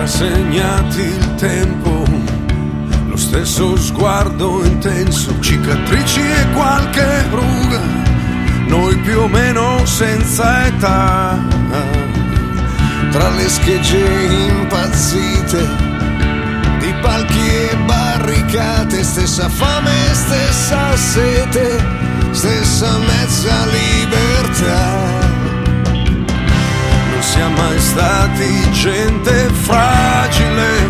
segnati il tempo, lo stesso sguardo intenso, cicatrici e qualche ruga, noi più o meno senza età. Tra le schegge impazzite di palchi e barricate, stessa fame, stessa sete, stessa mezza libertà. Non siamo mai stati gente fragile,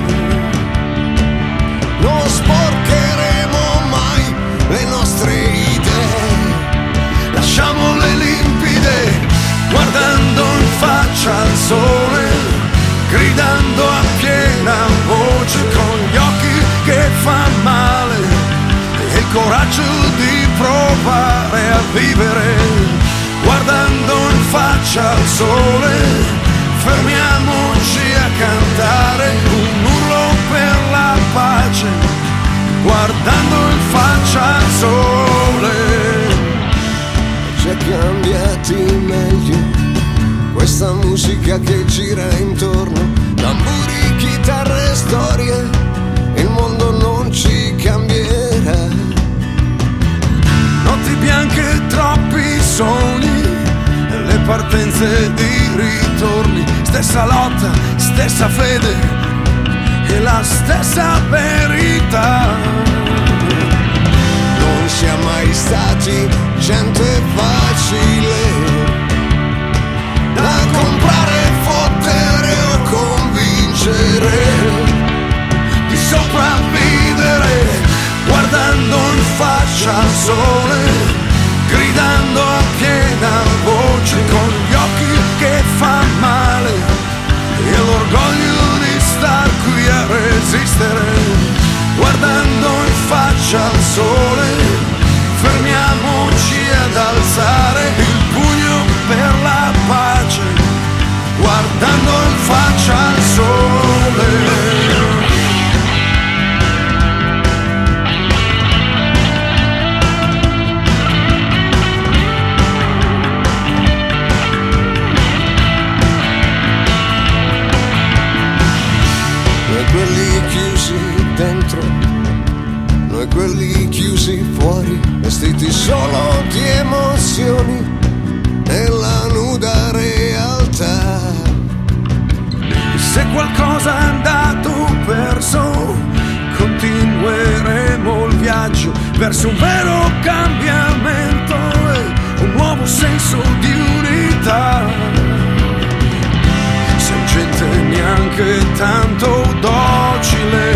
non sporcheremo mai le nostre idee, lasciamole limpide, guardando in faccia al sole, gridando a piena voce con gli occhi che fa male e il coraggio di provare a vivere. Guardando in faccia al sole, fermiamoci a cantare un urlo per la pace, guardando in faccia al sole. Già cambiati meglio, questa musica che gira intorno, tamburi, chitarre e storie, il mondo non ci cambierà. Notti bianche, troppi sogni, le partenze di ritorni, stessa lotta, stessa fede e la stessa verità. Non siamo mai stati gente facile da comprare, fottere o convincere, di sopravvivere, guardando in faccia al sole, gridando a piena voce con gli occhi che fa male e l'orgoglio di star qui a resistere. Guardando in faccia al sole, fermiamoci ad alzare il pugno per la pace, guardando in faccia al sole. Quelli chiusi dentro, noi quelli chiusi fuori, vestiti solo di emozioni nella nuda realtà. Se qualcosa è andato perso, continueremo il viaggio verso un vero cambiamento e un nuovo senso di unità. Siamo gente neanche tanto docile,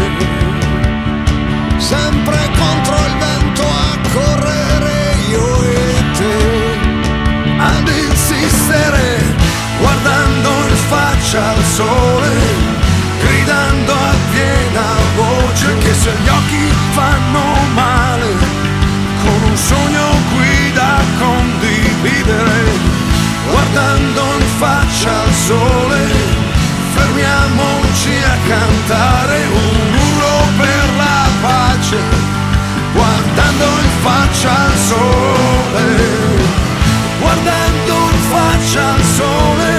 sempre contro il vento a correre io e te, ad insistere, guardando in faccia al sole, gridando a piena voce che se gli occhi fanno male, con un sogno qui da condividere. Guardando in faccia al sole, fermiamoci a cantare un urlo per la pace, guardando in faccia al sole, guardando in faccia al sole.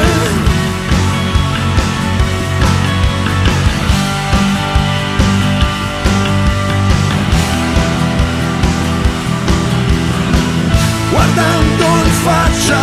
Guardando in faccia